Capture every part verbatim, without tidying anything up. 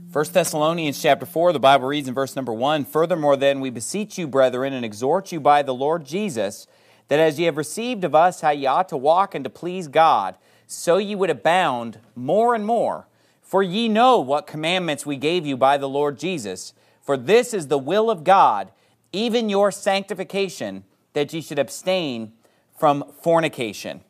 First Thessalonians chapter four, the Bible reads in verse number one, "Furthermore then, we beseech you, brethren, and exhort you by the Lord Jesus, that as ye have received of us how ye ought to walk and to please God, so ye would abound more and more. For ye know what commandments we gave you by the Lord Jesus. For this is the will of God, even your sanctification, that ye should abstain from fornication."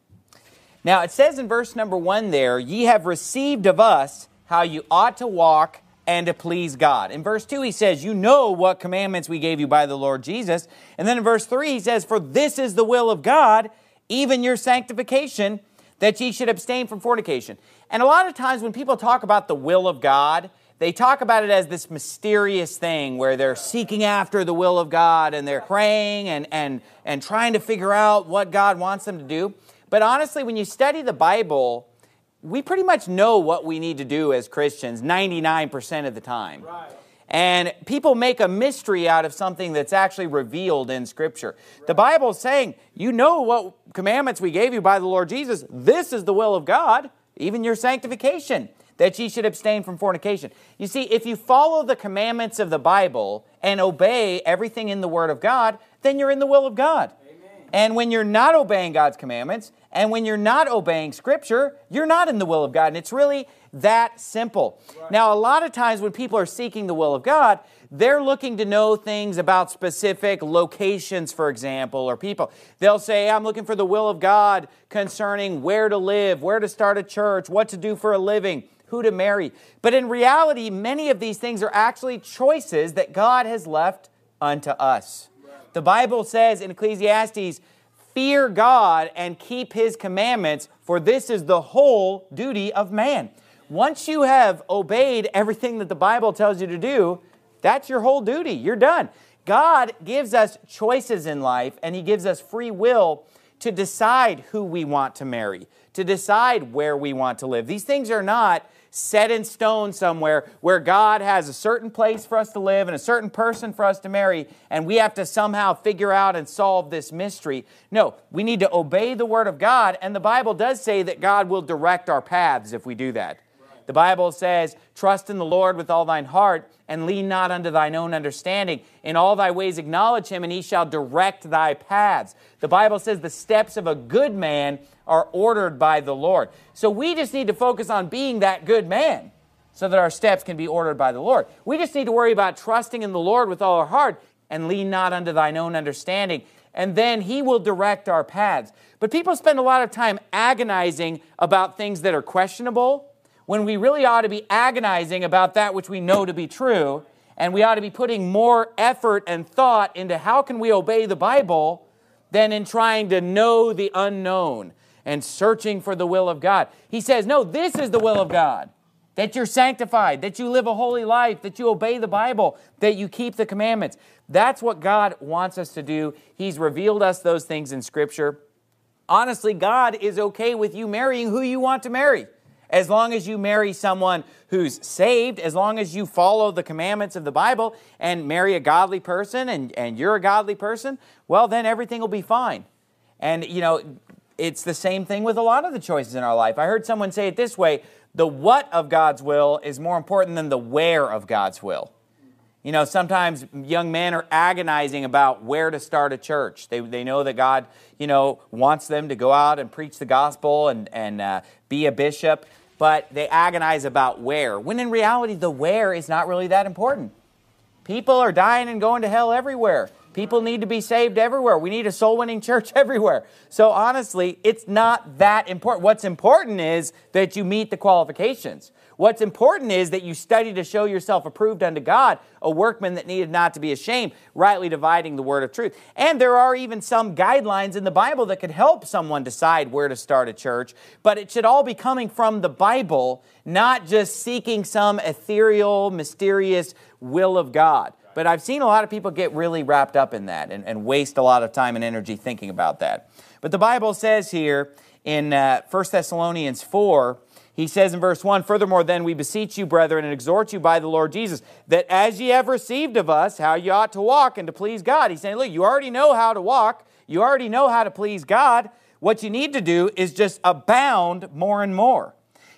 Now it says in verse number one there, "Ye have received of us how you ought to walk and to please God." In verse two he says, "You know what commandments we gave you by the Lord Jesus." And then in verse three he says, "For this is the will of God, even your sanctification, that ye should abstain from fornication." And a lot of times when people talk about the will of God, they talk about it as this mysterious thing where they're seeking after the will of God and they're praying and, and, and trying to figure out what God wants them to do. But honestly, when you study the Bible, we pretty much know what we need to do as Christians ninety-nine percent of the time. Right. And people make a mystery out of something that's actually revealed in Scripture. Right. The Bible is saying, you know what commandments we gave you by the Lord Jesus. This is the will of God, even your sanctification, that ye should abstain from fornication. You see, if you follow the commandments of the Bible and obey everything in the Word of God, then you're in the will of God. Amen. And when you're not obeying God's commandments, and when you're not obeying Scripture, you're not in the will of God. And it's really that simple. Right. Now, a lot of times when people are seeking the will of God, they're looking to know things about specific locations, for example, or people. They'll say, I'm looking for the will of God concerning where to live, where to start a church, what to do for a living, who to marry. But in reality, many of these things are actually choices that God has left unto us. Right. The Bible says in Ecclesiastes, "Fear God and keep His commandments, for this is the whole duty of man." Once you have obeyed everything that the Bible tells you to do, that's your whole duty. You're done. God gives us choices in life, and He gives us free will to decide who we want to marry, to decide where we want to live. These things are not set in stone somewhere where God has a certain place for us to live and a certain person for us to marry, and we have to somehow figure out and solve this mystery. No, we need to obey the Word of God, and the Bible does say that God will direct our paths if we do that. Right. The Bible says, "Trust in the Lord with all thine heart, and lean not unto thine own understanding. In all thy ways acknowledge Him, and He shall direct thy paths." The Bible says the steps of a good man are ordered by the Lord. So we just need to focus on being that good man so that our steps can be ordered by the Lord. We just need to worry about trusting in the Lord with all our heart and lean not unto thine own understanding, and then He will direct our paths. But people spend a lot of time agonizing about things that are questionable when we really ought to be agonizing about that which we know to be true, and we ought to be putting more effort and thought into how can we obey the Bible than in trying to know the unknown and searching for the will of God. He says, no, this is the will of God, that you're sanctified, that you live a holy life, that you obey the Bible, that you keep the commandments. That's what God wants us to do. He's revealed us those things in Scripture. Honestly, God is okay with you marrying who you want to marry. As long as you marry someone who's saved, as long as you follow the commandments of the Bible and marry a godly person and, and you're a godly person, well, then everything will be fine. And, you know, it's the same thing with a lot of the choices in our life. I heard someone say it this way, the what of God's will is more important than the where of God's will. You know, sometimes young men are agonizing about where to start a church. They they know that God, you know, wants them to go out and preach the gospel and, and uh, be a bishop, but they agonize about where, when in reality the where is not really that important. People are dying and going to hell everywhere. People need to be saved everywhere. We need a soul-winning church everywhere. So honestly, it's not that important. What's important is that you meet the qualifications. What's important is that you study to show yourself approved unto God, a workman that needed not to be ashamed, rightly dividing the word of truth. And there are even some guidelines in the Bible that could help someone decide where to start a church, but it should all be coming from the Bible, not just seeking some ethereal, mysterious will of God. But I've seen a lot of people get really wrapped up in that and, and waste a lot of time and energy thinking about that. But the Bible says here in uh, First Thessalonians four, he says in verse one, "Furthermore then we beseech you, brethren, and exhort you by the Lord Jesus, that as ye have received of us how ye ought to walk and to please God." He's saying, look, you already know how to walk. You already know how to please God. What you need to do is just abound more and more.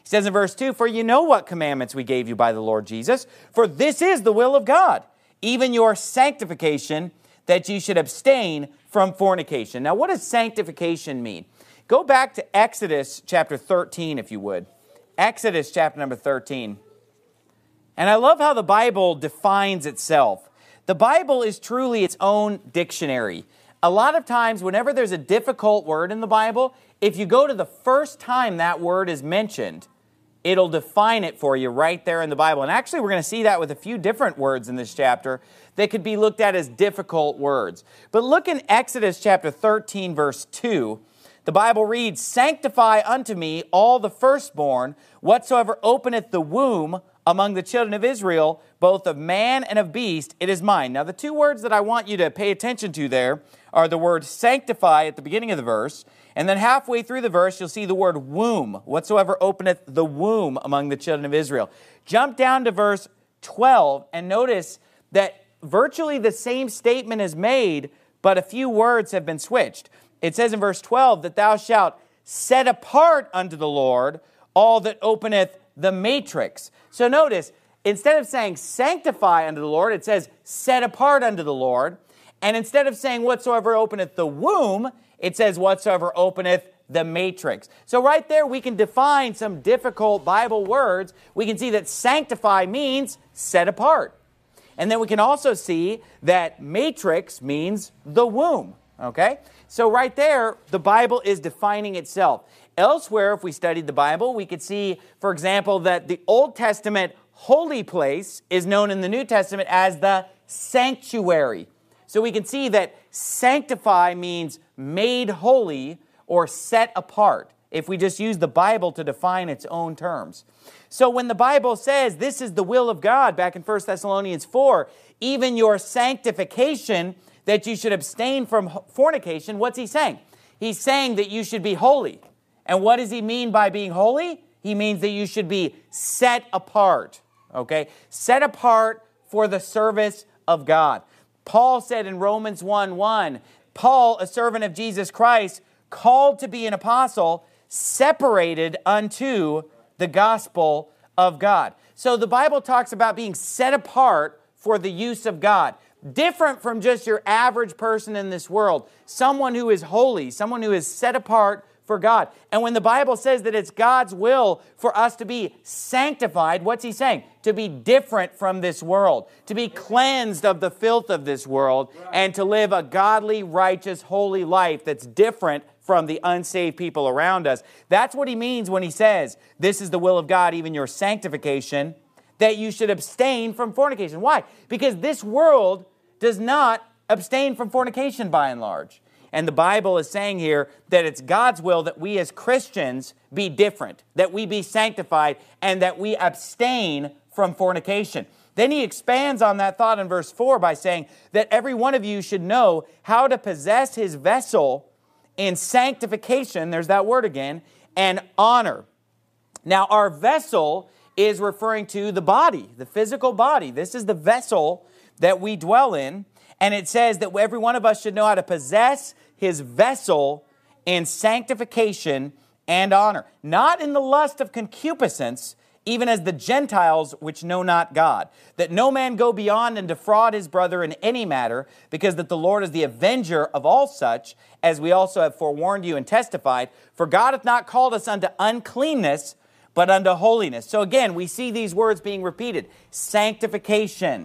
He says in verse two, for you know what commandments we gave you by the Lord Jesus, for this is the will of God, even your sanctification, that you should abstain from fornication. Now, what does sanctification mean? Go back to Exodus chapter thirteen, if you would. Exodus chapter number thirteen. And I love how the Bible defines itself. The Bible is truly its own dictionary. A lot of times, whenever there's a difficult word in the Bible, if you go to the first time that word is mentioned, it'll define it for you right there in the Bible. And actually, we're going to see that with a few different words in this chapter that could be looked at as difficult words. But look in Exodus chapter thirteen, verse two. The Bible reads, sanctify unto me all the firstborn, whatsoever openeth the womb among the children of Israel, both of man and of beast, it is mine. Now, the two words that I want you to pay attention to there are the word sanctify at the beginning of the verse, and then halfway through the verse, you'll see the word womb, whatsoever openeth the womb among the children of Israel. Jump down to verse twelve and notice that virtually the same statement is made, but a few words have been switched. It says in verse twelve that thou shalt set apart unto the Lord all that openeth the matrix. So notice, instead of saying sanctify unto the Lord, it says set apart unto the Lord. And instead of saying whatsoever openeth the womb, it says whatsoever openeth the matrix. So right there we can define some difficult Bible words. We can see that sanctify means set apart. And then we can also see that matrix means the womb. Okay? So right there, the Bible is defining itself. Elsewhere, if we studied the Bible, we could see, for example, that the Old Testament holy place is known in the New Testament as the sanctuary. So we can see that sanctify means made holy or set apart, if we just use the Bible to define its own terms. So when the Bible says this is the will of God, back in First Thessalonians four, even your sanctification, that you should abstain from fornication, what's he saying? He's saying that you should be holy. And what does he mean by being holy? He means that you should be set apart, okay? Set apart for the service of God. Paul said in Romans one one, Paul, a servant of Jesus Christ, called to be an apostle, separated unto the gospel of God. So the Bible talks about being set apart for the use of God. Different from just your average person in this world. Someone who is holy, someone who is set apart for God. And when the Bible says that it's God's will for us to be sanctified, what's he saying? To be different from this world, to be cleansed of the filth of this world, and to live a godly, righteous, holy life that's different from the unsaved people around us. That's what he means when he says, this is the will of God, even your sanctification, that you should abstain from fornication. Why? Because this world does not abstain from fornication by and large. And the Bible is saying here that it's God's will that we as Christians be different, that we be sanctified, and that we abstain from fornication. Then he expands on that thought in verse four by saying that every one of you should know how to possess his vessel in sanctification, there's that word again, and honor. Now, our vessel is referring to the body, the physical body. This is the vessel that we dwell in. And it says that every one of us should know how to possess his vessel in sanctification and honor, not in the lust of concupiscence, even as the Gentiles which know not God, that no man go beyond and defraud his brother in any matter, because that the Lord is the avenger of all such, as we also have forewarned you and testified. For God hath not called us unto uncleanness, but unto holiness. So again, we see these words being repeated. Sanctification,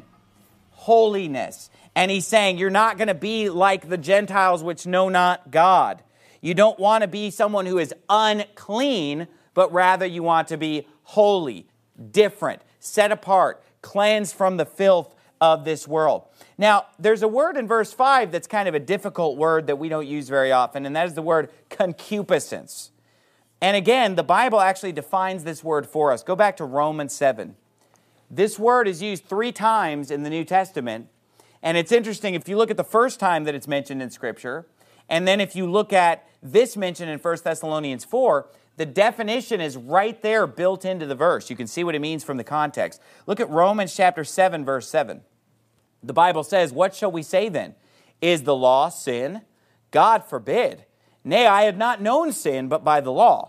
holiness. And he's saying you're not going to be like the Gentiles which know not God. You don't want to be someone who is unclean, but rather you want to be holy, different, set apart, cleansed from the filth of this world. Now, there's a word in verse five that's kind of a difficult word that we don't use very often, and that is the word concupiscence. And again, the Bible actually defines this word for us. Go back to Romans seven. This word is used three times in the New Testament. And it's interesting, if you look at the first time that it's mentioned in Scripture, and then if you look at this mention in First Thessalonians four, the definition is right there built into the verse. You can see what it means from the context. Look at Romans chapter seven, verse seven. The Bible says, what shall we say then? Is the law sin? God forbid. Nay, I have not known sin but by the law.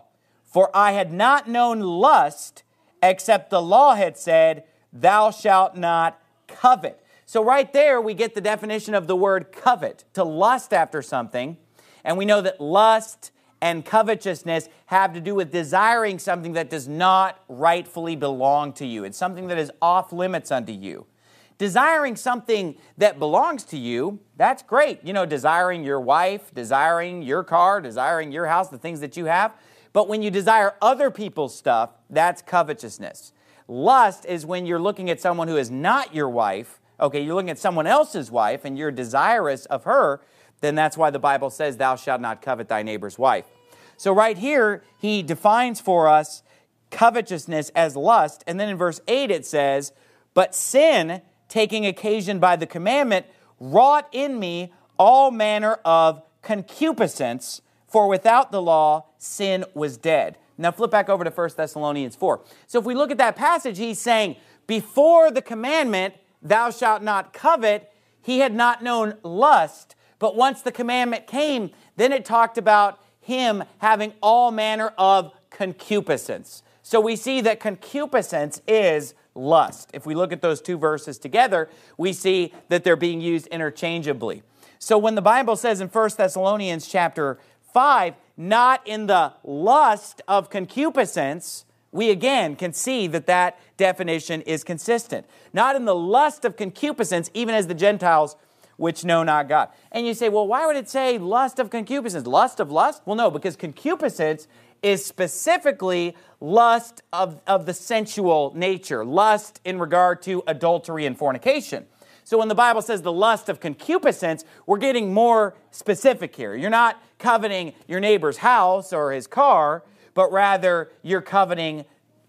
For I had not known lust, except the law had said, thou shalt not covet. So right there we get the definition of the word covet, to lust after something. And we know that lust and covetousness have to do with desiring something that does not rightfully belong to you. It's something that is off limits unto you. Desiring something that belongs to you, that's great. You know, desiring your wife, desiring your car, desiring your house, the things that you have. But when you desire other people's stuff, that's covetousness. Lust is when you're looking at someone who is not your wife. Okay, you're looking at someone else's wife and you're desirous of her, then that's why the Bible says, thou shalt not covet thy neighbor's wife. So right here, he defines for us covetousness as lust. And then in verse eight it says, but sin, taking occasion by the commandment, wrought in me all manner of concupiscence, for without the law, sin was dead. Now flip back over to First Thessalonians four. So if we look at that passage, he's saying, before the commandment, thou shalt not covet, he had not known lust. But once the commandment came, then it talked about him having all manner of concupiscence. So we see that concupiscence is lust. If we look at those two verses together, we see that they're being used interchangeably. So when the Bible says in First Thessalonians chapter five, not in the lust of concupiscence, we again can see that that definition is consistent. Not in the lust of concupiscence, even as the Gentiles which know not God. And you say, well, why would it say lust of concupiscence? Lust of lust? Well, no, because concupiscence is specifically lust of, of the sensual nature, lust in regard to adultery and fornication. So when the Bible says the lust of concupiscence, we're getting more specific here. You're not coveting your neighbor's house or his car, but rather you're coveting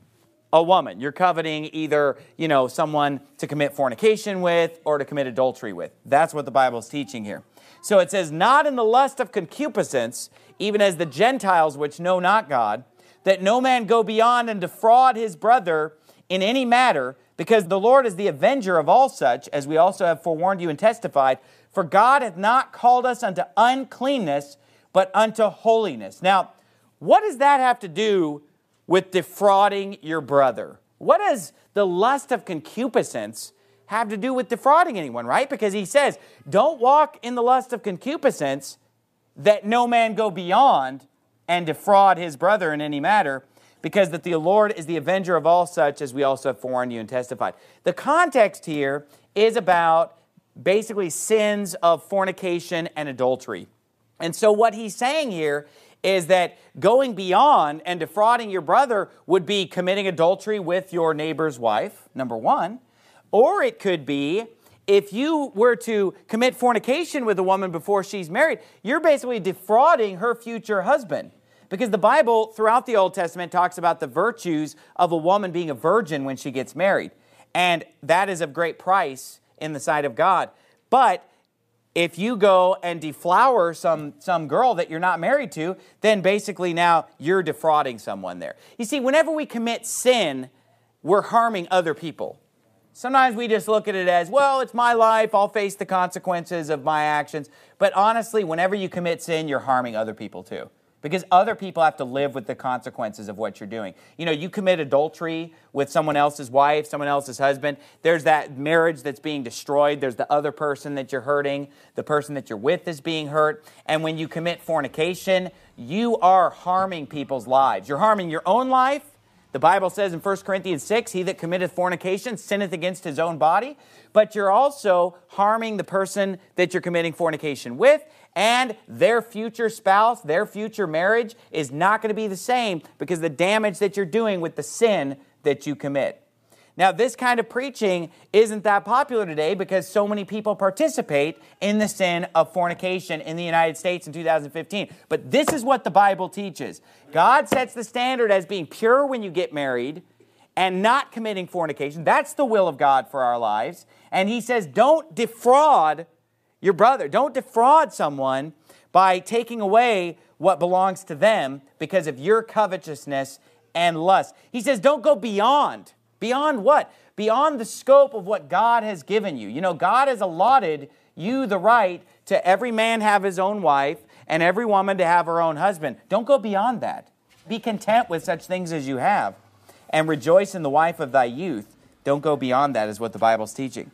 a woman. You're coveting either, you know, someone to commit fornication with or to commit adultery with. That's what the Bible is teaching here. So it says, not in the lust of concupiscence, even as the Gentiles which know not God, that no man go beyond and defraud his brother in any matter, because the Lord is the avenger of all such, as we also have forewarned you and testified. For God hath not called us unto uncleanness, but unto holiness. Now, what does that have to do with defrauding your brother? What does the lust of concupiscence have to do with defrauding anyone, right? Because he says, don't walk in the lust of concupiscence, that no man go beyond and defraud his brother in any matter, because that the Lord is the avenger of all such, as we also have forewarned you and testified. The context here is about basically sins of fornication and adultery. And so what he's saying here is that going beyond and defrauding your brother would be committing adultery with your neighbor's wife, number one. Or it could be, if you were to commit fornication with a woman before she's married, you're basically defrauding her future husband. Because the Bible, throughout the Old Testament, talks about the virtues of a woman being a virgin when she gets married. And that is of great price in the sight of God. But if you go and deflower some, some girl that you're not married to, then basically now you're defrauding someone there. You see, whenever we commit sin, we're harming other people. Sometimes we just look at it as, well, it's my life, I'll face the consequences of my actions. But honestly, whenever you commit sin, you're harming other people too. Because other people have to live with the consequences of what you're doing. You know, you commit adultery with someone else's wife, someone else's husband. There's that marriage that's being destroyed. There's the other person that you're hurting. The person that you're with is being hurt. And when you commit fornication, you are harming people's lives. You're harming your own life. The Bible says in First Corinthians six, he that committeth fornication sinneth against his own body. But you're also harming the person that you're committing fornication with. And their future spouse, their future marriage is not going to be the same because the damage that you're doing with the sin that you commit. Now, this kind of preaching isn't that popular today because so many people participate in the sin of fornication in the United States in two thousand fifteen. But this is what the Bible teaches. God sets the standard as being pure when you get married and not committing fornication. That's the will of God for our lives. And he says, don't defraud your brother. Don't defraud someone by taking away what belongs to them because of your covetousness and lust. He says, don't go beyond. Beyond what? Beyond the scope of what God has given you. You know, God has allotted you the right to every man have his own wife and every woman to have her own husband. Don't go beyond that. be content with such things as you have, and rejoice in the wife of thy youth. Don't go beyond that, is what the Bible's teaching.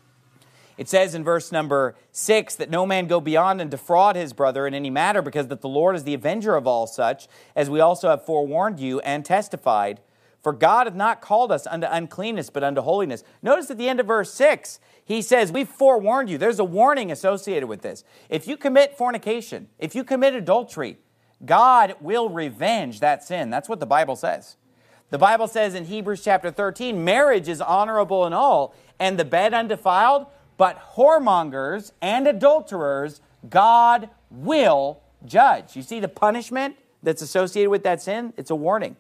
It says in verse number six that no man go beyond and defraud his brother in any matter, because that the Lord is the avenger of all such, as we also have forewarned you and testified. For God hath not called us unto uncleanness, but unto holiness. Notice at the end of verse six, he says, we've forewarned you. There's a warning associated with this. If you commit fornication, if you commit adultery, God will revenge that sin. That's what the Bible says. The Bible says in Hebrews chapter thirteen, marriage is honorable in all, and the bed undefiled, but whoremongers and adulterers God will judge. You see the punishment that's associated with that sin? It's a warning.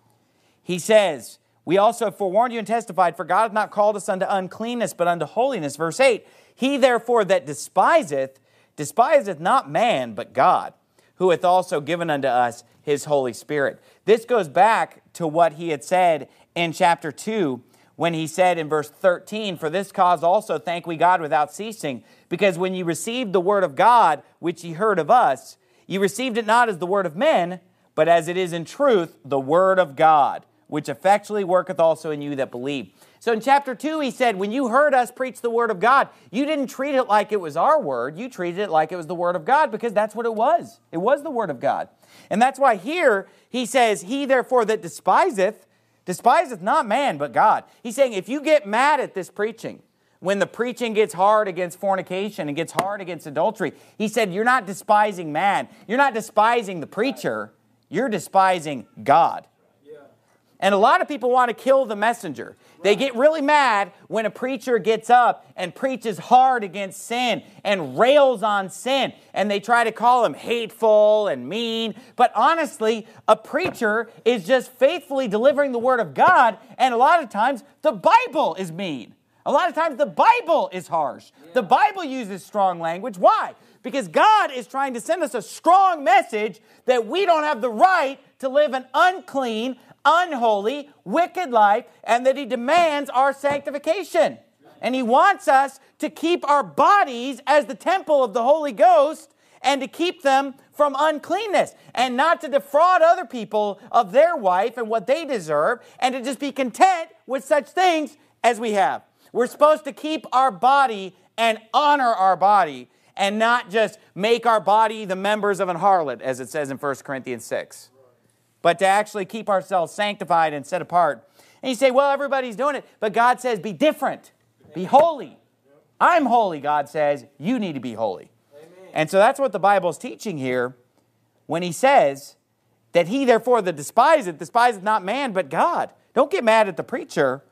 He says, we also have forewarned you and testified, for God hath not called us unto uncleanness, but unto holiness. Verse eight, he therefore that despiseth, despiseth not man, but God, who hath also given unto us his Holy Spirit. This goes back to what he had said in chapter two, when he said in verse thirteen, for this cause also thank we God without ceasing, because when ye received the word of God, which ye heard of us, ye received it not as the word of men, but as it is in truth the word of God, which effectually worketh also in you that believe. So in chapter two, he said, when you heard us preach the word of God, you didn't treat it like it was our word. You treated it like it was the word of God, because that's what it was. It was the word of God. And that's why here he says, he therefore that despiseth, despiseth not man, but God. He's saying, if you get mad at this preaching, when the preaching gets hard against fornication and gets hard against adultery, he said, you're not despising man. You're not despising the preacher. You're despising God. And a lot of people want to kill the messenger. They get really mad when a preacher gets up and preaches hard against sin and rails on sin. And they try to call him hateful and mean. But honestly, a preacher is just faithfully delivering the word of God. And a lot of times, the Bible is mean. A lot of times, the Bible is harsh. The Bible uses strong language. Why? Because God is trying to send us a strong message that we don't have the right to live an unclean, unholy, wicked life, and that he demands our sanctification. And he wants us to keep our bodies as the temple of the Holy Ghost and to keep them from uncleanness and not to defraud other people of their wife and what they deserve, and to just be content with such things as we have. We're supposed to keep our body and honor our body and not just make our body the members of an harlot, as it says in First Corinthians six. But to actually keep ourselves sanctified and set apart. And you say, well, everybody's doing it. But God says, be different. Be holy. I'm holy, God says. You need to be holy. Amen. And so that's what the Bible is teaching here when he says that he therefore that despiseth, despiseth not man, but God. Don't get mad at the preacher.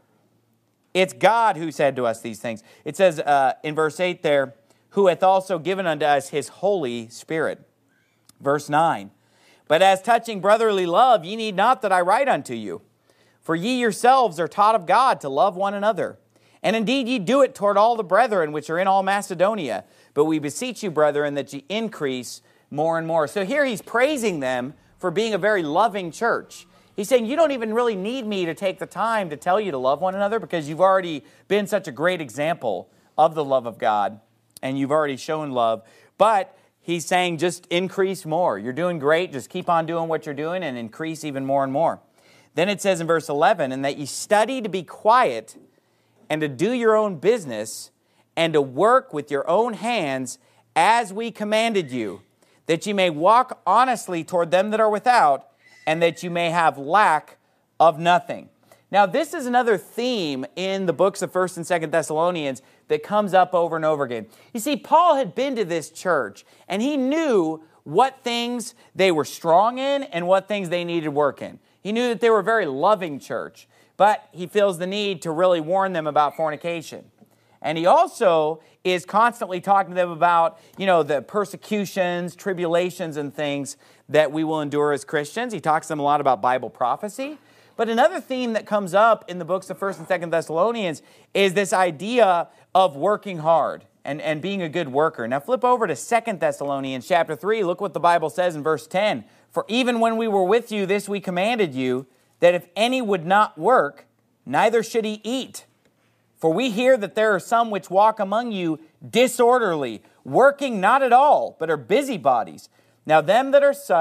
It's God who said to us these things. It says uh, in verse eight there, who hath also given unto us his Holy Spirit. Verse nine. But as touching brotherly love, ye need not that I write unto you. For ye yourselves are taught of God to love one another. And indeed ye do it toward all the brethren which are in all Macedonia. But we beseech you, brethren, that ye increase more and more. So here he's praising them for being a very loving church. He's saying, you don't even really need me to take the time to tell you to love one another, because you've already been such a great example of the love of God. And you've already shown love. But he's saying just increase more. You're doing great. Just keep on doing what you're doing and increase even more and more. Then it says in verse eleven, and that ye study to be quiet and to do your own business and to work with your own hands as we commanded you, that ye may walk honestly toward them that are without, and that you may have lack of nothing. Now, this is another theme in the books of First and Second Thessalonians that comes up over and over again. You see, Paul had been to this church, and he knew what things they were strong in and what things they needed work in. He knew that they were a very loving church, but he feels the need to really warn them about fornication. And he also is constantly talking to them about, you know, the persecutions, tribulations, and things that we will endure as Christians. He talks to them a lot about Bible prophecy. But another theme that comes up in the books of First and Second Thessalonians is this idea of working hard and, and being a good worker. Now flip over to Second Thessalonians chapter three. Look what the Bible says in verse ten. For even when we were with you, this we commanded you, that if any would not work, neither should he eat. For we hear that there are some which walk among you disorderly, working not at all, but are busybodies. Now them that are such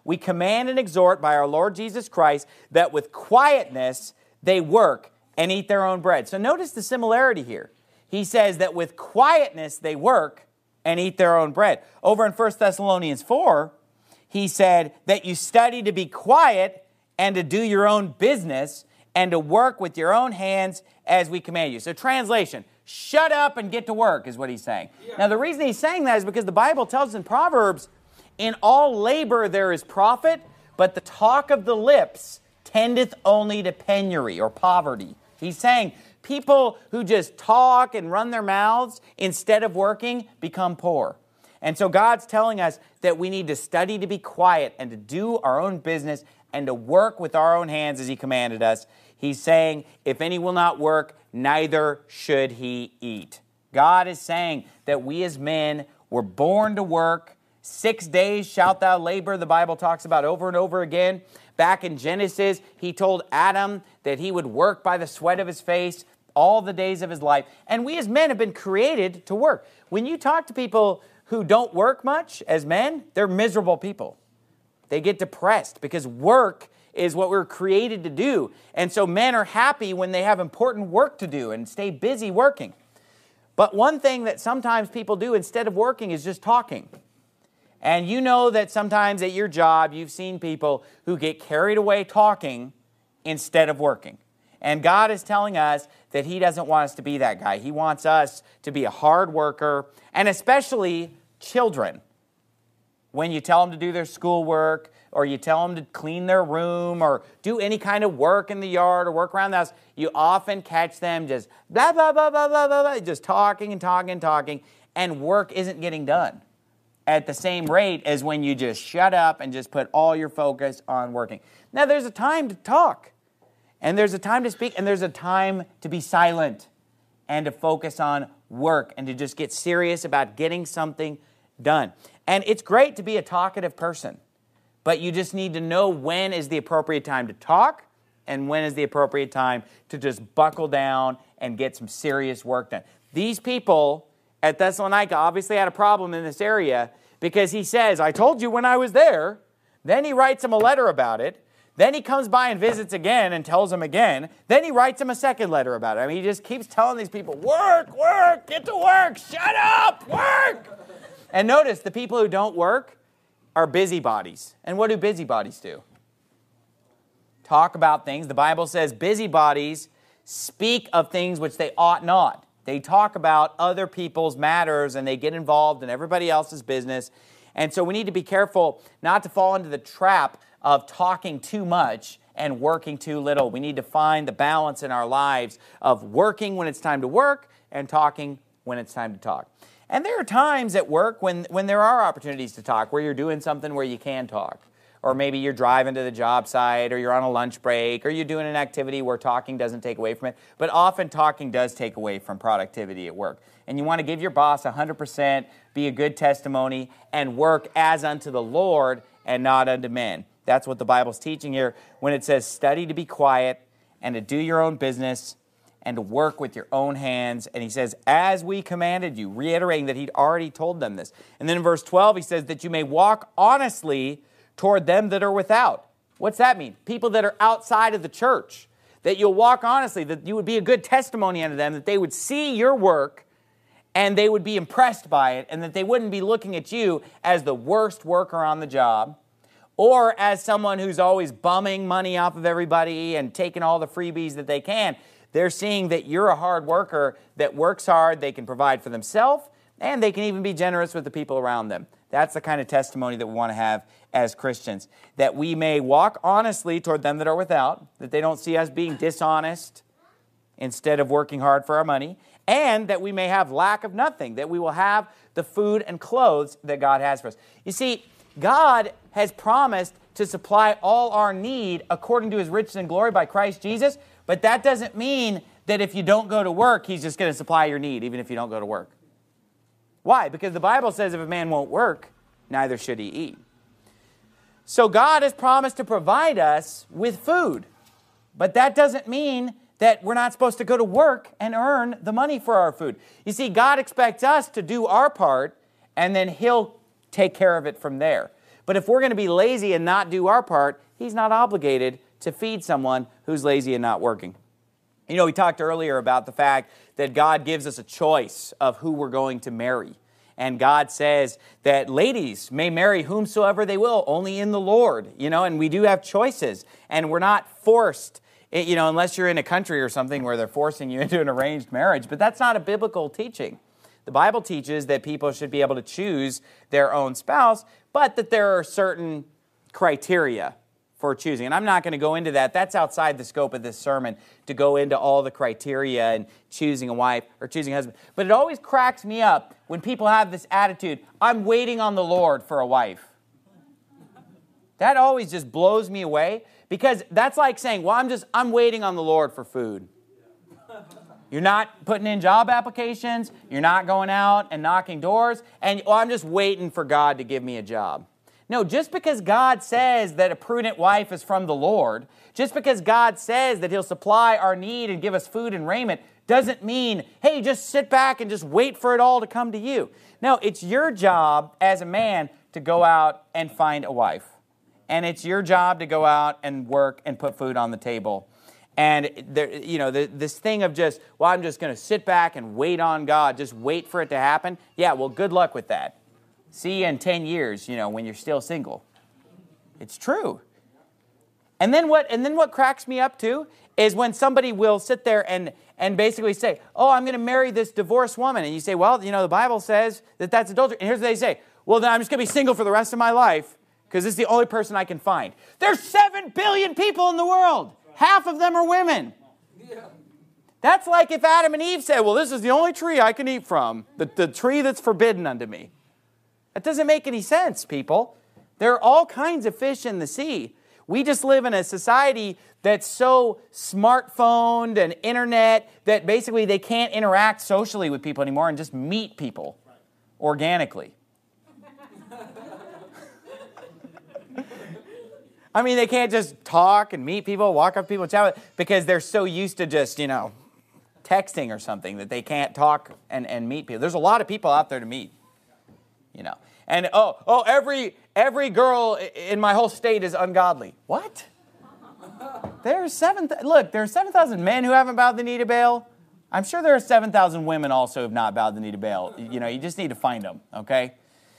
we command and exhort by our Lord Jesus Christ that with quietness they work and eat their own bread. So notice the similarity here. He says that with quietness they work and eat their own bread. Over in First Thessalonians four, he said that you study to be quiet and to do your own business and to work with your own hands as we command you. So translation, shut up and get to work is what he's saying. Yeah. Now the reason he's saying that is because the Bible tells us in Proverbs, in all labor there is profit, but the talk of the lips tendeth only to penury or poverty. He's saying people who just talk and run their mouths instead of working become poor. And so God's telling us that we need to study to be quiet and to do our own business and to work with our own hands as he commanded us. He's saying, if any will not work, neither should he eat. God is saying that we as men were born to work. Six days shalt thou labor, the Bible talks about over and over again. Back in Genesis, he told Adam that he would work by the sweat of his face all the days of his life. And we as men have been created to work. When you talk to people who don't work much as men, they're miserable people. They get depressed because work is what we're created to do. And so men are happy when they have important work to do and stay busy working. But one thing that sometimes people do instead of working is just talking. And you know that sometimes at your job, you've seen people who get carried away talking instead of working. And God is telling us that he doesn't want us to be that guy. He wants us to be a hard worker, and especially children. When you tell them to do their schoolwork, or you tell them to clean their room, or do any kind of work in the yard, or work around the house, you often catch them just blah, blah, blah, blah, blah, blah, blah, just talking and talking and talking, and work isn't getting done at the same rate as when you just shut up and just put all your focus on working. Now, there's a time to talk, and there's a time to speak, and there's a time to be silent and to focus on work and to just get serious about getting something done. And it's great to be a talkative person, but you just need to know when is the appropriate time to talk and when is the appropriate time to just buckle down and get some serious work done. These people at Thessalonica obviously had a problem in this area because he says, I told you when I was there. Then he writes them a letter about it. Then he comes by and visits again and tells them again. Then he writes them a second letter about it. I mean, he just keeps telling these people, work, work, get to work, shut up, work. And notice, the people who don't work are busybodies. And what do busybodies do? Talk about things. The Bible says busybodies speak of things which they ought not. They talk about other people's matters and they get involved in everybody else's business. And so we need to be careful not to fall into the trap of talking too much and working too little. We need to find the balance in our lives of working when it's time to work and talking when it's time to talk. And there are times at work when, when there are opportunities to talk, where you're doing something where you can talk. Or maybe you're driving to the job site, or you're on a lunch break, or you're doing an activity where talking doesn't take away from it. But often talking does take away from productivity at work. And you want to give your boss one hundred percent, be a good testimony, and work as unto the Lord and not unto men. That's what the Bible's teaching here when it says study to be quiet and to do your own business and to work with your own hands. And he says, as we commanded you, reiterating that he'd already told them this. And then in verse twelve, he says that you may walk honestly toward them that are without. What's that mean? People that are outside of the church. That you'll walk honestly, that you would be a good testimony unto them, that they would see your work and they would be impressed by it, and that they wouldn't be looking at you as the worst worker on the job, or as someone who's always bumming money off of everybody and taking all the freebies that they can. They're seeing that you're a hard worker that works hard, they can provide for themselves, and they can even be generous with the people around them. That's the kind of testimony that we want to have as Christians. That we may walk honestly toward them that are without, that they don't see us being dishonest instead of working hard for our money, and that we may have lack of nothing, that we will have the food and clothes that God has for us. You see, God has promised to supply all our need according to his riches and glory by Christ Jesus, but that doesn't mean that if you don't go to work, he's just going to supply your need, even if you don't go to work. Why? Because the Bible says if a man won't work, neither should he eat. So God has promised to provide us with food, but that doesn't mean that we're not supposed to go to work and earn the money for our food. You see, God expects us to do our part, and then he'll take care of it from there. But if we're going to be lazy and not do our part, he's not obligated to feed someone who's lazy and not working. You know, we talked earlier about the fact that God gives us a choice of who we're going to marry. And God says that ladies may marry whomsoever they will, only in the Lord, you know, and we do have choices. And we're not forced, you know, unless you're in a country or something where they're forcing you into an arranged marriage. But that's not a biblical teaching. The Bible teaches that people should be able to choose their own spouse, but that there are certain criteria for choosing. And I'm not going to go into that. That's outside the scope of this sermon to go into all the criteria and choosing a wife or choosing a husband. But it always cracks me up when people have this attitude, I'm waiting on the Lord for a wife. That always just blows me away, because that's like saying, well, I'm just, I'm waiting on the Lord for food. You're not putting in job applications. You're not going out and knocking doors. And well, I'm just waiting for God to give me a job. No, just because God says that a prudent wife is from the Lord, just because God says that he'll supply our need and give us food and raiment, doesn't mean, hey, just sit back and just wait for it all to come to you. No, it's your job as a man to go out and find a wife. And it's your job to go out and work and put food on the table. And there, you know, the, this thing of just, well, I'm just going to sit back and wait on God, just wait for it to happen. Yeah, well, good luck with that. See you in ten years, you know, when you're still single. It's true. And then what and then what cracks me up too is when somebody will sit there and, and basically say, oh, I'm going to marry this divorced woman. And you say, well, you know, the Bible says that that's adultery. And here's what they say. Well, then I'm just going to be single for the rest of my life because this is the only person I can find. There's seven billion people in the world. Half of them are women. That's like if Adam and Eve said, well, this is the only tree I can eat from, the, the tree that's forbidden unto me. That doesn't make any sense, people. There are all kinds of fish in the sea. We just live in a society that's so smartphoned and internet that basically they can't interact socially with people anymore and just meet people organically. I mean, they can't just talk and meet people, walk up to people and chat with, because they're so used to just, you know, texting or something that they can't talk and, and meet people. There's a lot of people out there to meet. You know, and oh, oh, every every girl in my whole state is ungodly. What? There's seven. Th- look, there are seven thousand men who haven't bowed the knee to Baal. I'm sure there are seven thousand women also who have not bowed the knee to Baal. You know, you just need to find them. Okay.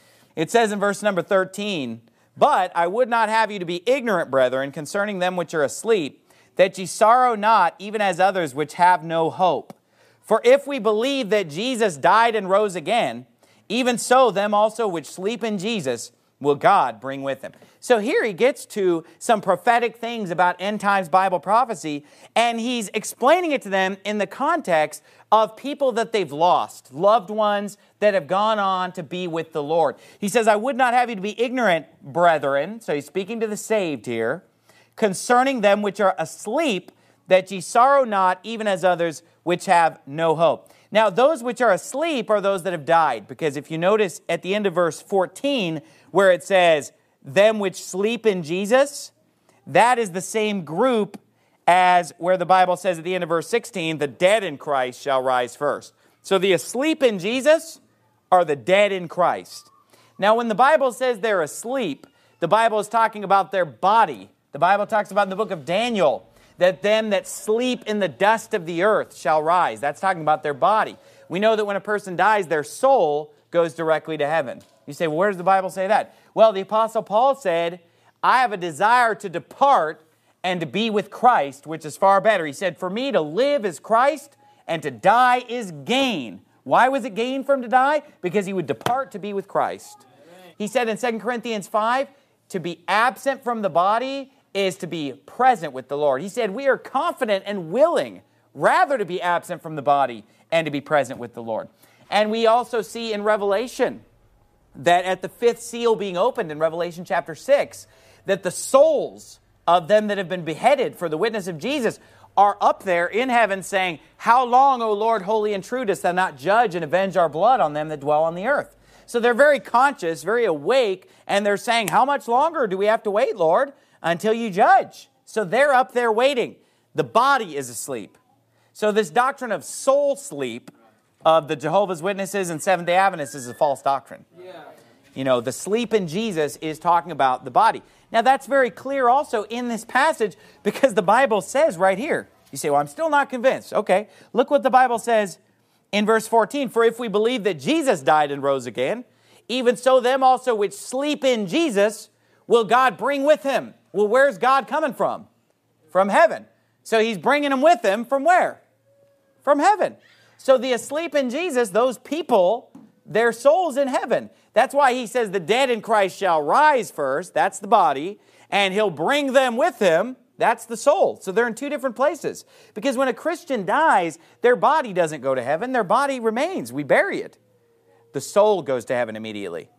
It says in verse number thirteen, but I would not have you to be ignorant, brethren, concerning them which are asleep, that ye sorrow not, even as others which have no hope. For if we believe that Jesus died and rose again, even so, them also which sleep in Jesus will God bring with him. So here he gets to some prophetic things about end times Bible prophecy, and he's explaining it to them in the context of people that they've lost, loved ones that have gone on to be with the Lord. He says, I would not have you to be ignorant, brethren, so he's speaking to the saved here, concerning them which are asleep, that ye sorrow not, even as others which have no hope. Now, those which are asleep are those that have died, because if you notice at the end of verse fourteen, where it says, them which sleep in Jesus, that is the same group as where the Bible says at the end of verse sixteen, the dead in Christ shall rise first. So the asleep in Jesus are the dead in Christ. Now, when the Bible says they're asleep, the Bible is talking about their body. The Bible talks about in the book of Daniel that them that sleep in the dust of the earth shall rise. That's talking about their body. We know that when a person dies, their soul goes directly to heaven. You say, well, where does the Bible say that? Well, the Apostle Paul said, I have a desire to depart and to be with Christ, which is far better. He said, for me to live is Christ and to die is gain. Why was it gain for him to die? Because he would depart to be with Christ. He said in Second Corinthians five, to be absent from the body is to be present with the Lord. He said, we are confident and willing rather to be absent from the body and to be present with the Lord. And we also see in Revelation that at the fifth seal being opened in Revelation chapter six, that the souls of them that have been beheaded for the witness of Jesus are up there in heaven saying, how long, O Lord, holy and true, dost thou not judge and avenge our blood on them that dwell on the earth? So they're very conscious, very awake, and they're saying, how much longer do we have to wait, Lord, until you judge? So they're up there waiting. The body is asleep. So this doctrine of soul sleep of the Jehovah's Witnesses and Seventh-day Adventists is a false doctrine. Yeah. You know, the sleep in Jesus is talking about the body. Now, that's very clear also in this passage because the Bible says right here. You say, well, I'm still not convinced. Okay, look what the Bible says in verse fourteen. For if we believe that Jesus died and rose again, even so them also which sleep in Jesus will God bring with him. Well, where's God coming from? From heaven. So he's bringing them with him from where? From heaven. So the asleep in Jesus, those people, their souls in heaven. That's why he says the dead in Christ shall rise first. That's the body. And he'll bring them with him. That's the soul. So they're in two different places. Because when a Christian dies, their body doesn't go to heaven. Their body remains. We bury it. The soul goes to heaven immediately.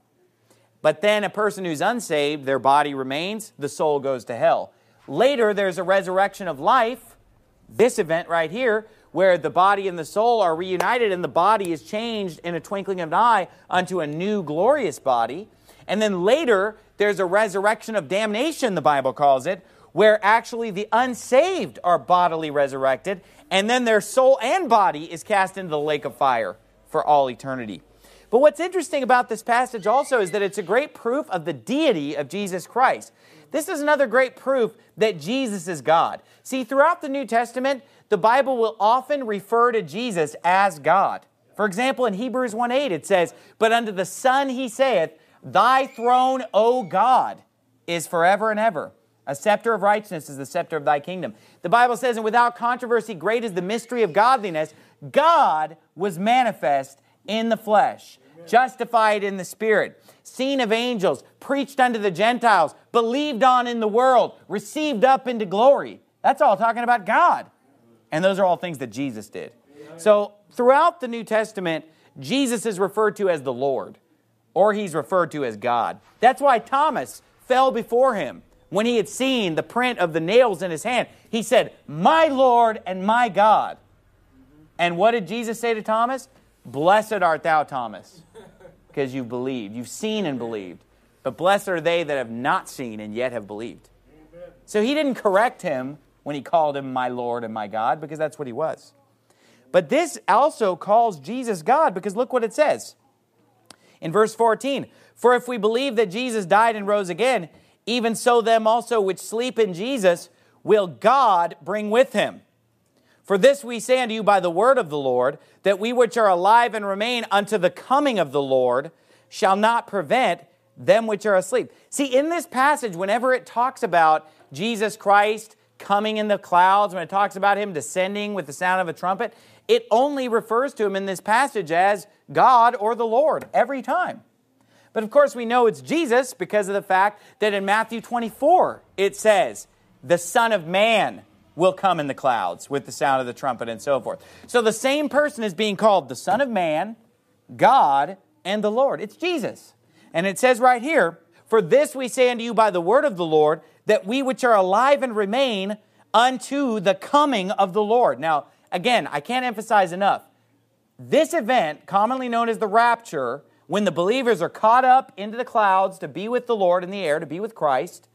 But then a person who's unsaved, their body remains. The soul goes to hell. Later, there's a resurrection of life. This event right here, where the body and the soul are reunited and the body is changed in a twinkling of an eye unto a new glorious body. And then later, there's a resurrection of damnation, the Bible calls it, where actually the unsaved are bodily resurrected, and then their soul and body is cast into the lake of fire for all eternity. But what's interesting about this passage also is that it's a great proof of the deity of Jesus Christ. This is another great proof that Jesus is God. See, throughout the New Testament, the Bible will often refer to Jesus as God. For example, in Hebrews one eight, it says, but unto the Son he saith, thy throne, O God, is forever and ever. A scepter of righteousness is the scepter of thy kingdom. The Bible says, and without controversy, great is the mystery of godliness. God was manifest in the flesh, Amen. Justified in the Spirit, seen of angels, preached unto the Gentiles, believed on in the world, received up into glory. That's all talking about God. And those are all things that Jesus did. Amen. So throughout the New Testament, Jesus is referred to as the Lord, or he's referred to as God. That's why Thomas fell before him. When he had seen the print of the nails in his hand, he said, my Lord and my God. And what did Jesus say to Thomas? Blessed art thou, Thomas, because you've believed. You've seen and believed. But blessed are they that have not seen and yet have believed. Amen. So he didn't correct him when he called him my Lord and my God, because that's what he was. But this also calls Jesus God, because look what it says. In verse fourteen, for if we believe that Jesus died and rose again, even so them also which sleep in Jesus will God bring with him. For this we say unto you by the word of the Lord, that we which are alive and remain unto the coming of the Lord shall not prevent them which are asleep. See, in this passage, whenever it talks about Jesus Christ coming in the clouds, when it talks about him descending with the sound of a trumpet, it only refers to him in this passage as God or the Lord every time. But of course we know it's Jesus because of the fact that in Matthew twenty-four it says, the Son of Man will come in the clouds with the sound of the trumpet and so forth. So the same person is being called the Son of Man, God, and the Lord. It's Jesus. And it says right here, for this we say unto you by the word of the Lord, that we which are alive and remain unto the coming of the Lord. Now, again, I can't emphasize enough. This event, commonly known as the rapture, when the believers are caught up into the clouds to be with the Lord in the air, to be with Christ,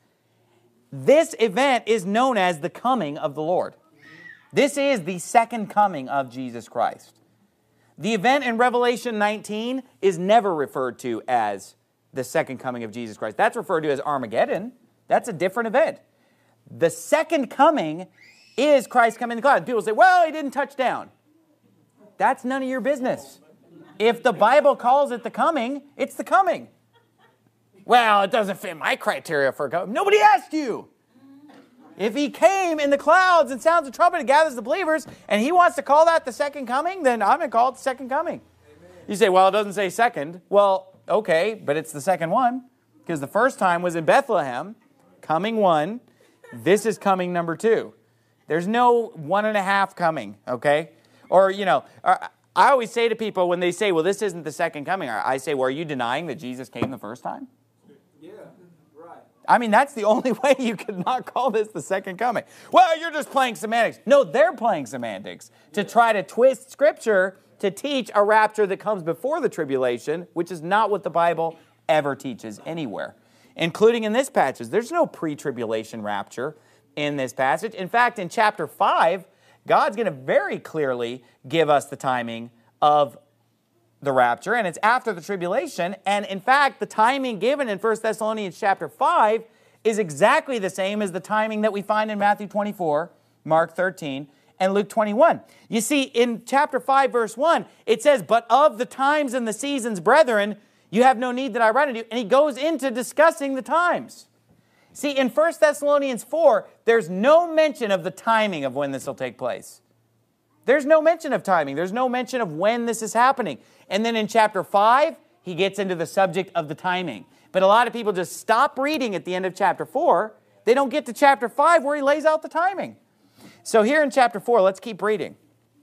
this event is known as the coming of the Lord. This is the second coming of Jesus Christ. The event in Revelation nineteen is never referred to as the second coming of Jesus Christ. That's referred to as Armageddon. That's a different event. The second coming is Christ coming in the clouds. People say, well, he didn't touch down. That's none of your business. If the Bible calls it the coming, it's the coming. Well, it doesn't fit my criteria for coming. Nobody asked you. If he came in the clouds and sounds a trumpet and gathers the believers, and he wants to call that the second coming, then I'm going to call it the second coming. Amen. You say, well, it doesn't say second. Well, okay, but it's the second one, because the first time was in Bethlehem, coming one. This is coming number two. There's no one and a half coming, okay? Or, you know, I always say to people when they say, well, this isn't the second coming, I say, well, are you denying that Jesus came the first time? Yeah, right. I mean, that's the only way you could not call this the second coming. Well, you're just playing semantics. No, they're playing semantics to try to twist Scripture to teach a rapture that comes before the tribulation, which is not what the Bible ever teaches anywhere, including in this passage. There's no pre-tribulation rapture in this passage. In fact, in chapter five, God's going to very clearly give us the timing of the rapture, and it's after the tribulation. And in fact, the timing given in First Thessalonians chapter five is exactly the same as the timing that we find in Matthew twenty-four, Mark thirteen, and Luke twenty-one. You see, in chapter five, verse one, it says, "But of the times and the seasons, brethren, you have no need that I write unto you." And he goes into discussing the times. See, in First Thessalonians four, there's no mention of the timing of when this will take place. There's no mention of timing. There's no mention of when this is happening. And then in chapter five, he gets into the subject of the timing. But a lot of people just stop reading at the end of chapter four. They don't get to chapter five where he lays out the timing. So here in chapter four, let's keep reading.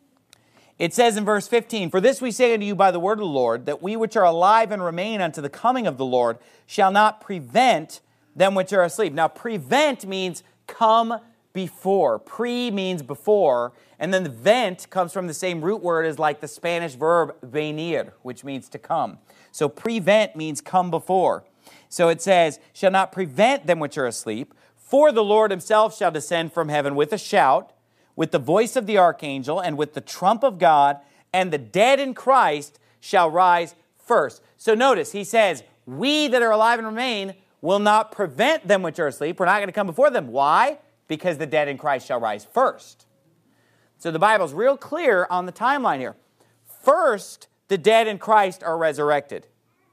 It says in verse fifteen, "For this we say unto you by the word of the Lord, that we which are alive and remain unto the coming of the Lord shall not prevent them which are asleep." Now, prevent means come before. Pre means before. And then the vent comes from the same root word as like the Spanish verb venir, which means to come. So prevent means come before. So it says, "Shall not prevent them which are asleep, for the Lord himself shall descend from heaven with a shout, with the voice of the archangel, and with the trump of God, and the dead in Christ shall rise first." So notice, he says, we that are alive and remain will not prevent them which are asleep. We're not going to come before them. Why? Because the dead in Christ shall rise first. So the Bible's real clear on the timeline here. First, the dead in Christ are resurrected.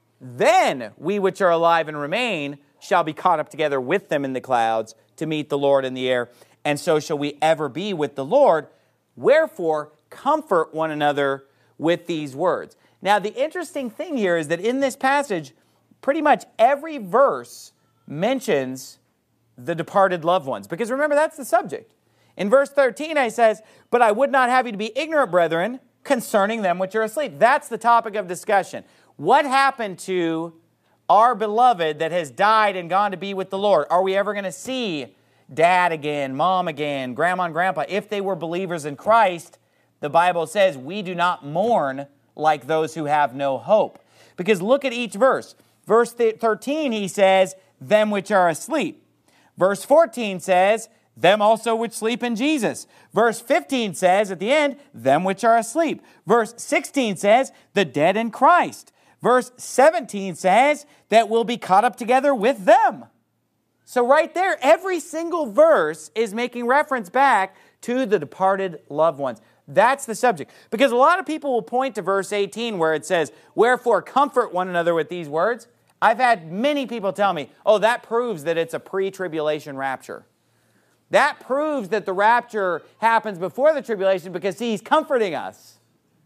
Then we which are alive and remain shall be caught up together with them in the clouds to meet the Lord in the air, and so shall we ever be with the Lord. Wherefore, comfort one another with these words. Now, the interesting thing here is that in this passage, pretty much every verse mentions the departed loved ones. Because remember, that's the subject. In verse thirteen, it says, "But I would not have you to be ignorant, brethren, concerning them which are asleep." That's the topic of discussion. What happened to our beloved that has died and gone to be with the Lord? Are we ever going to see dad again, mom again, grandma and grandpa? If they were believers in Christ, the Bible says we do not mourn like those who have no hope. Because look at each verse. Verse thirteen, he says, "Them which are asleep." Verse fourteen says, "Them also which sleep in Jesus." Verse fifteen says at the end, "Them which are asleep." Verse sixteen says, "The dead in Christ." Verse seventeen says that we'll be caught up together with them. So right there, every single verse is making reference back to the departed loved ones. That's the subject. Because a lot of people will point to verse eighteen where it says, "Wherefore comfort one another with these words." I've had many people tell me, oh, that proves that it's a pre-tribulation rapture. That proves that the rapture happens before the tribulation because, see, he's comforting us.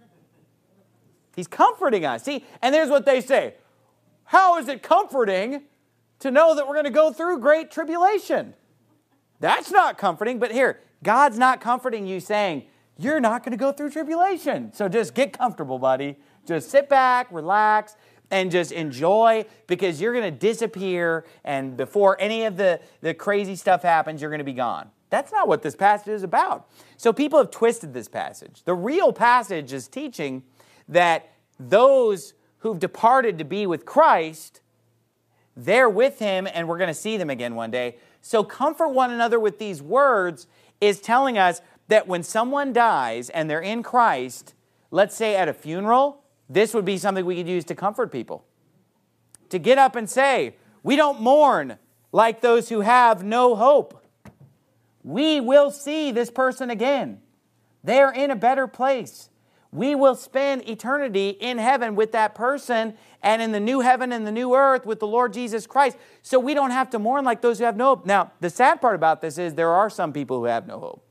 He's comforting us. See, and there's what they say. How is it comforting to know that we're going to go through great tribulation? That's not comforting. But here, God's not comforting you saying, you're not going to go through tribulation. So just get comfortable, buddy. Just sit back, relax, and just enjoy, because you're going to disappear, and before any of the, the crazy stuff happens, you're going to be gone. That's not what this passage is about. So people have twisted this passage. The real passage is teaching that those who've departed to be with Christ, they're with him, and we're going to see them again one day. So comfort one another with these words is telling us that when someone dies and they're in Christ, let's say at a funeral, this would be something we could use to comfort people. To get up and say, we don't mourn like those who have no hope. We will see this person again. They're in a better place. We will spend eternity in heaven with that person and in the new heaven and the new earth with the Lord Jesus Christ. So we don't have to mourn like those who have no hope. Now, the sad part about this is there are some people who have no hope.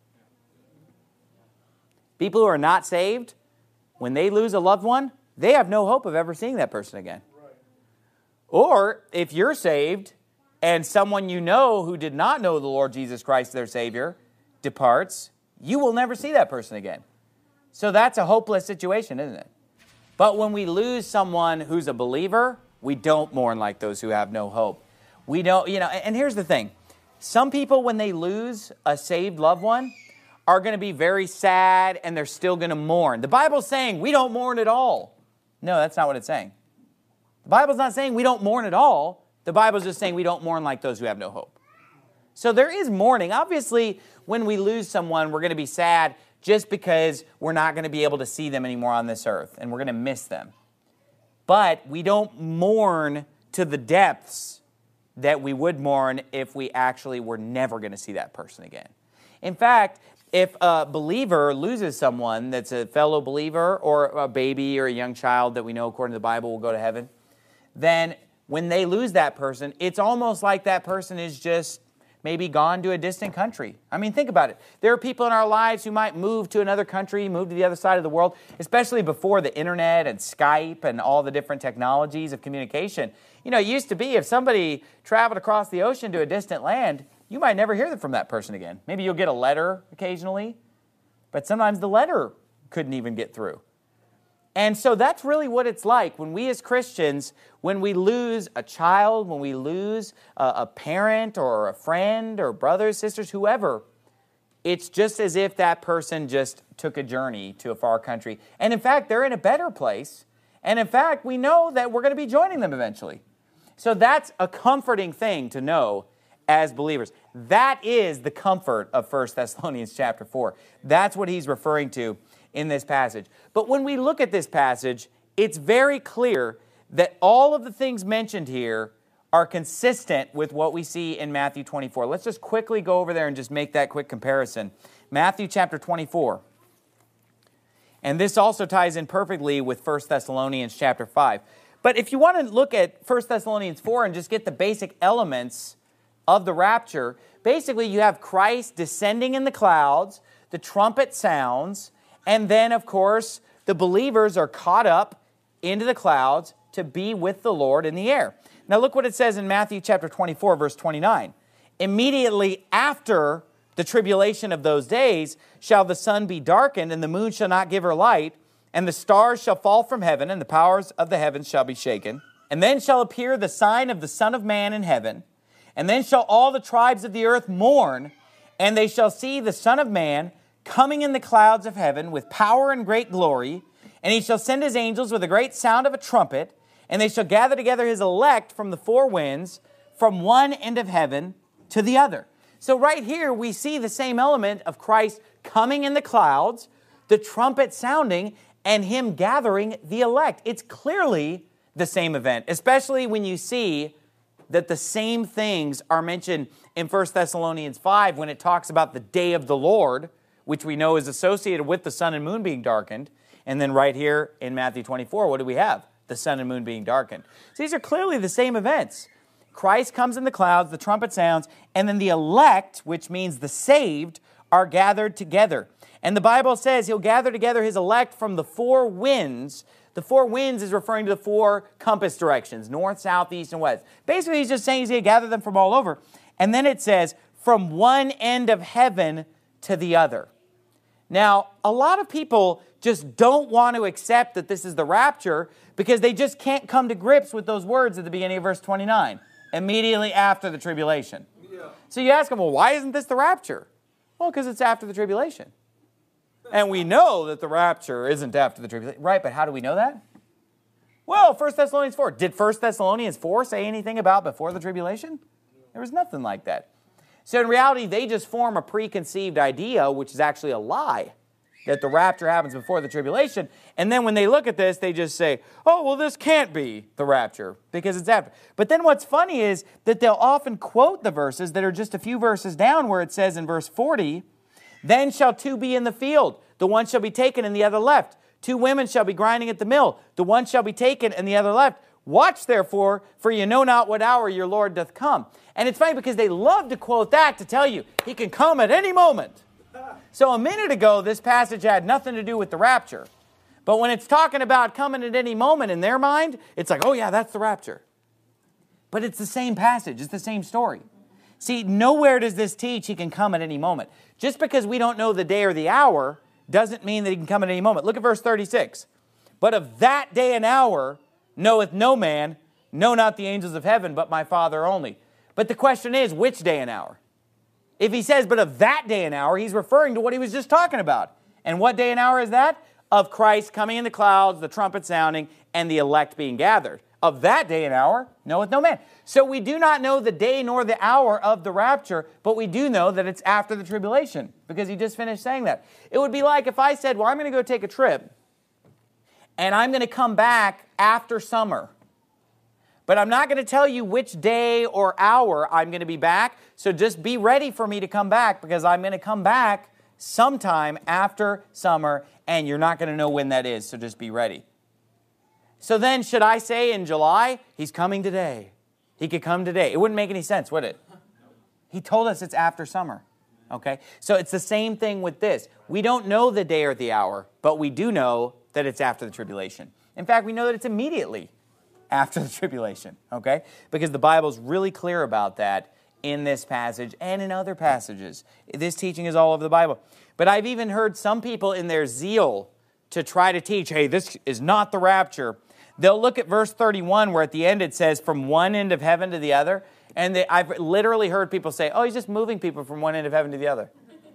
People who are not saved, when they lose a loved one, they have no hope of ever seeing that person again. Right. Or if you're saved and someone you know who did not know the Lord Jesus Christ, their Savior, departs, you will never see that person again. So that's a hopeless situation, isn't it? But when we lose someone who's a believer, we don't mourn like those who have no hope. We don't, you know, and here's the thing. Some people, when they lose a saved loved one, are going to be very sad and they're still going to mourn. The Bible's saying we don't mourn at all. No, that's not what it's saying. The Bible's not saying we don't mourn at all. The Bible's just saying we don't mourn like those who have no hope. So there is mourning. Obviously, when we lose someone, we're going to be sad just because we're not going to be able to see them anymore on this earth, and we're going to miss them. but we don't mourn to the depths that we would mourn if we actually were never going to see that person again. In fact, if a believer loses someone that's a fellow believer or a baby or a young child that we know according to the Bible will go to heaven, then when they lose that person, it's almost like that person is just maybe gone to a distant country. I mean, think about it. There are people in our lives who might move to another country, move to the other side of the world, especially before the internet and Skype and all the different technologies of communication. You know, it used to be if somebody traveled across the ocean to a distant land, you might never hear from that person again. Maybe you'll get a letter occasionally, but sometimes the letter couldn't even get through. And so that's really what it's like when we as Christians, when we lose a child, when we lose a, a parent or a friend or brothers, sisters, whoever, it's just as if that person just took a journey to a far country. And in fact, they're in a better place. And in fact, we know that we're going to be joining them eventually. So that's a comforting thing to know as believers. That is the comfort of First Thessalonians chapter four. That's what he's referring to in this passage. But when we look at this passage, it's very clear that all of the things mentioned here are consistent with what we see in Matthew twenty-four. Let's just quickly go over there and just make that quick comparison. Matthew chapter twenty-four. And this also ties in perfectly with First Thessalonians chapter five. But if you want to look at First Thessalonians four and just get the basic elements of the rapture, basically you have Christ descending in the clouds, the trumpet sounds, and then, of course, the believers are caught up into the clouds to be with the Lord in the air. Now look what it says in Matthew chapter twenty-four, verse twenty-nine. Immediately after the tribulation of those days shall the sun be darkened, and the moon shall not give her light, and the stars shall fall from heaven, and the powers of the heavens shall be shaken. And then shall appear the sign of the Son of Man in heaven. And then shall all the tribes of the earth mourn, and they shall see the Son of Man coming in the clouds of heaven with power and great glory. And he shall send his angels with a great sound of a trumpet, and they shall gather together his elect from the four winds, from one end of heaven to the other. So right here we see the same element of Christ coming in the clouds, the trumpet sounding, and him gathering the elect. It's clearly the same event, especially when you see that the same things are mentioned in First Thessalonians five when it talks about the day of the Lord, which we know is associated with the sun and moon being darkened. And then right here in Matthew twenty-four, what do we have? The sun and moon being darkened. So these are clearly the same events. Christ comes in the clouds, the trumpet sounds, and then the elect, which means the saved, are gathered together. And the Bible says he'll gather together his elect from the four winds. The four winds is referring to the four compass directions, north, south, east, and west. Basically, he's just saying he's going to gather them from all over. And then it says, from one end of heaven to the other. Now, a lot of people just don't want to accept that this is the rapture because they just can't come to grips with those words at the beginning of verse twenty-nine, immediately after the tribulation. Yeah. So you ask them, well, why isn't this the rapture? Well, because it's after the tribulation. And we know that the rapture isn't after the tribulation. Right, but how do we know that? Well, First Thessalonians four. Did First Thessalonians four say anything about before the tribulation? There was nothing like that. So in reality, they just form a preconceived idea, which is actually a lie, that the rapture happens before the tribulation. And then when they look at this, they just say, oh, well, this can't be the rapture because it's after. But then what's funny is that they'll often quote the verses that are just a few verses down where it says in verse forty, then shall two be in the field, the one shall be taken and the other left. Two women shall be grinding at the mill, the one shall be taken and the other left. Watch therefore, for you know not what hour your Lord doth come. And it's funny because they love to quote that to tell you he can come at any moment. So a minute ago, this passage had nothing to do with the rapture. But when it's talking about coming at any moment in their mind, it's like, oh yeah, that's the rapture. But it's the same passage. It's the same story. See, nowhere does this teach he can come at any moment. Just because we don't know the day or the hour doesn't mean that he can come at any moment. Look at verse thirty-six. But of that day and hour knoweth no man, no not the angels of heaven, but my Father only. But the question is, which day and hour? If he says, but of that day and hour, he's referring to what he was just talking about. And what day and hour is that? Of Christ coming in the clouds, the trumpet sounding, and the elect being gathered. Of that day and hour knoweth no man. So we do not know the day nor the hour of the rapture, but we do know that it's after the tribulation, because he just finished saying that. It would be like if I said, well, I'm going to go take a trip, and I'm going to come back after summer. But I'm not going to tell you which day or hour I'm going to be back, so just be ready for me to come back, because I'm going to come back sometime after summer, and you're not going to know when that is, so just be ready. So then, should I say in July, he's coming today? He could come today. It wouldn't make any sense, would it? He told us it's after summer. Okay? So it's the same thing with this. We don't know the day or the hour, but we do know that it's after the tribulation. In fact, we know that it's immediately after the tribulation. Okay? Because the Bible's really clear about that in this passage and in other passages. This teaching is all over the Bible. But I've even heard some people in their zeal to try to teach, hey, this is not the rapture. They'll look at verse thirty-one where at the end it says, from one end of heaven to the other. And they, I've literally heard people say, oh, he's just moving people from one end of heaven to the other.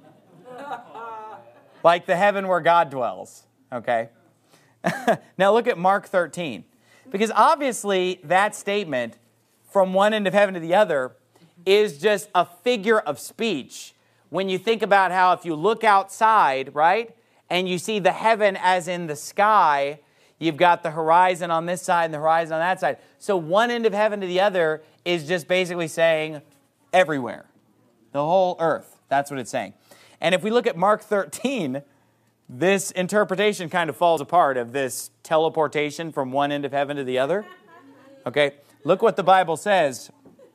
Like the heaven where God dwells. Okay? Now look at Mark thirteen. Because obviously that statement, from one end of heaven to the other, is just a figure of speech. When you think about how if you look outside, right, and you see the heaven as in the sky, you've got the horizon on this side and the horizon on that side. So one end of heaven to the other is just basically saying everywhere. The whole earth. That's what it's saying. And if we look at Mark thirteen, this interpretation kind of falls apart of this teleportation from one end of heaven to the other. Okay, look what the Bible says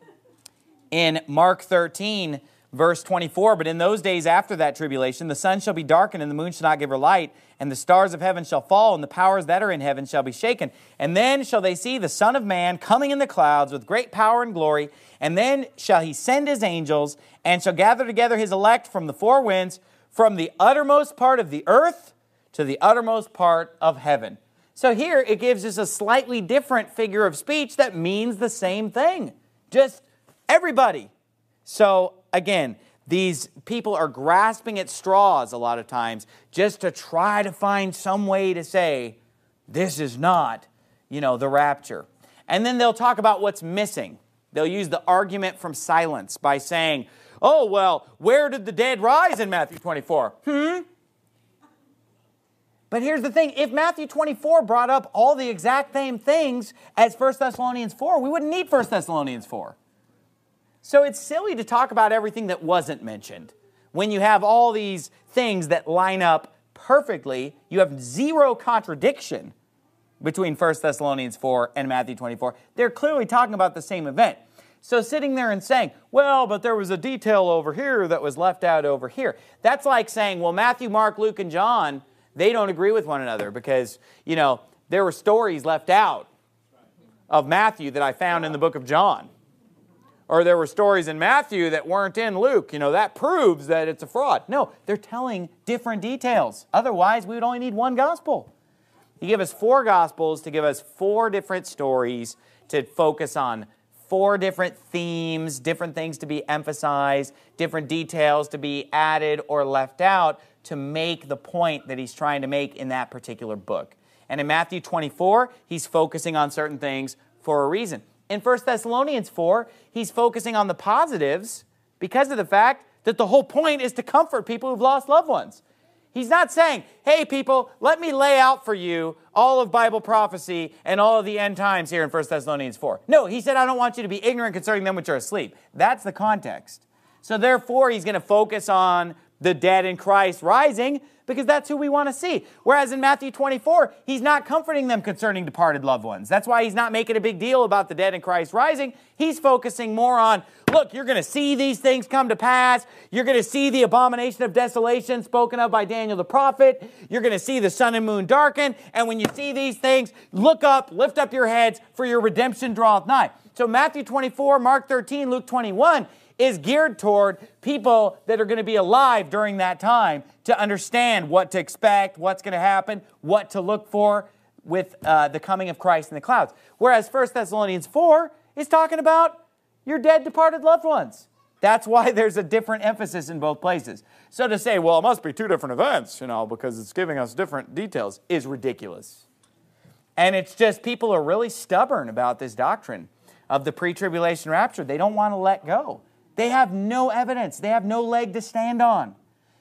in Mark thirteen, verse twenty-four. But in those days after that tribulation, the sun shall be darkened, and the moon shall not give her light, and the stars of heaven shall fall, and the powers that are in heaven shall be shaken. And then shall they see the Son of Man coming in the clouds with great power and glory. And then shall he send his angels, and shall gather together his elect from the four winds, from the uttermost part of the earth to the uttermost part of heaven. So here it gives us a slightly different figure of speech that means the same thing. Just everybody. So again, these people are grasping at straws a lot of times just to try to find some way to say, this is not, you know, the rapture. And then they'll talk about what's missing. They'll use the argument from silence by saying, oh, well, where did the dead rise in Matthew twenty-four? Hmm? But here's the thing. If Matthew twenty-four brought up all the exact same things as First Thessalonians four, we wouldn't need First Thessalonians four. So it's silly to talk about everything that wasn't mentioned. When you have all these things that line up perfectly, you have zero contradiction between First Thessalonians four and Matthew twenty-four. They're clearly talking about the same event. So sitting there and saying, well, but there was a detail over here that was left out over here. That's like saying, well, Matthew, Mark, Luke, and John, they don't agree with one another because, you know, there were stories left out of Matthew that I found in the book of John. Or there were stories in Matthew that weren't in Luke. You know, that proves that it's a fraud. No, they're telling different details. Otherwise, we would only need one gospel. He gave us four gospels to give us four different stories to focus on four different themes, different things to be emphasized, different details to be added or left out to make the point that he's trying to make in that particular book. And in Matthew twenty-four, he's focusing on certain things for a reason. In First Thessalonians four, he's focusing on the positives because of the fact that the whole point is to comfort people who've lost loved ones. He's not saying, hey people, let me lay out for you all of Bible prophecy and all of the end times here in First Thessalonians four. No, he said, I don't want you to be ignorant concerning them which are asleep. That's the context. So therefore, he's going to focus on the dead in Christ rising because that's who we want to see. Whereas in Matthew twenty-four, he's not comforting them concerning departed loved ones. That's why he's not making a big deal about the dead in Christ rising. He's focusing more on, look, you're going to see these things come to pass. You're going to see the abomination of desolation spoken of by Daniel the prophet. You're going to see the sun and moon darken. And when you see these things, look up, lift up your heads, for your redemption draweth nigh. So Matthew twenty-four, Mark thirteen, Luke twenty-one is geared toward people that are going to be alive during that time to understand what to expect, what's going to happen, what to look for with uh, the coming of Christ in the clouds. Whereas First Thessalonians four is talking about your dead, departed loved ones. That's why there's a different emphasis in both places. So to say, well, it must be two different events, you know, because it's giving us different details, is ridiculous. And it's just people are really stubborn about this doctrine of the pre-tribulation rapture. They don't want to let go. They have no evidence. They have no leg to stand on.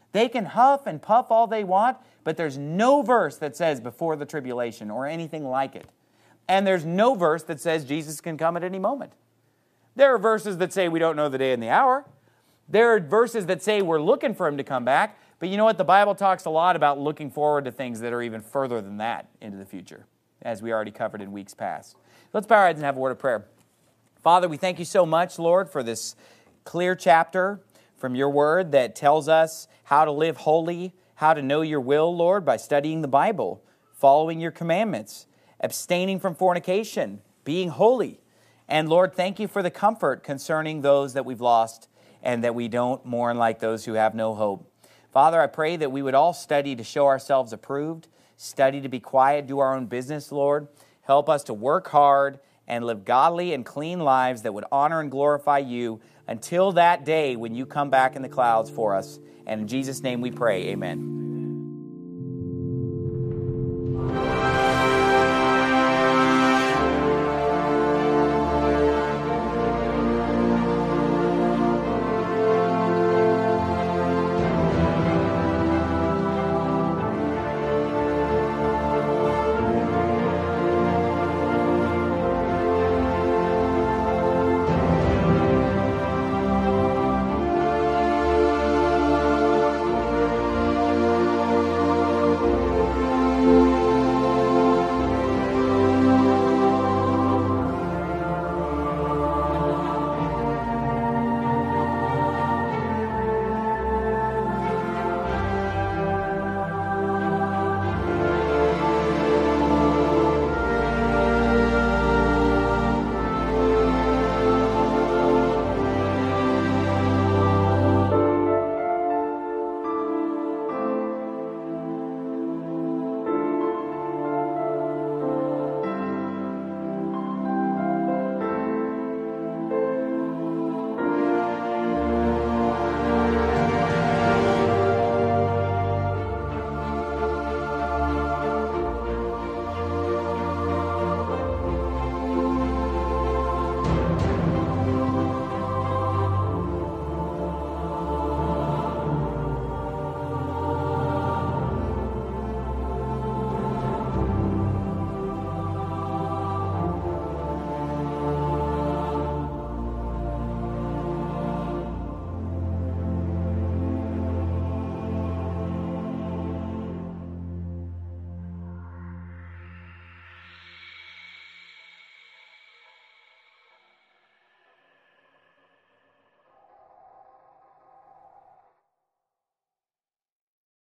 They can huff and puff all they want, but there's no verse that says before the tribulation or anything like it. And there's no verse that says Jesus can come at any moment. There are verses that say we don't know the day and the hour. There are verses that say we're looking for him to come back. But you know what? The Bible talks a lot about looking forward to things that are even further than that into the future, as we already covered in weeks past. Let's bow our heads and have a word of prayer. Father, we thank you so much, Lord, for this clear chapter from your word that tells us how to live holy, how to know your will, Lord, by studying the Bible, following your commandments, abstaining from fornication, being holy. And Lord, thank you for the comfort concerning those that we've lost and that we don't mourn like those who have no hope. Father, I pray that we would all study to show ourselves approved, study to be quiet, do our own business, Lord. Help us to work hard and live godly and clean lives that would honor and glorify you until that day when you come back in the clouds for us. And in Jesus' name we pray, amen.